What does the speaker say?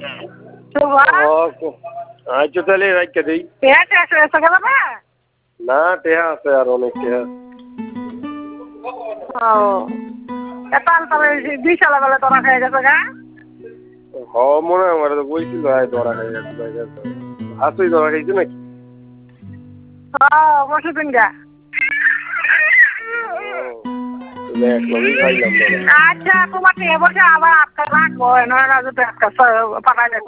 আচ্ছা তাহলে রাখতে দেই। না টেহা আছে আর অনেক টেহা। মনে হয় আমার তো বলছিল ধরা খাই গেছে। আসুই ধরা খাইছে নাকি? আচ্ছা তোমাকে এবছর আবার আটটা রাখবো, নয় রাজু তো একটা পাঠাই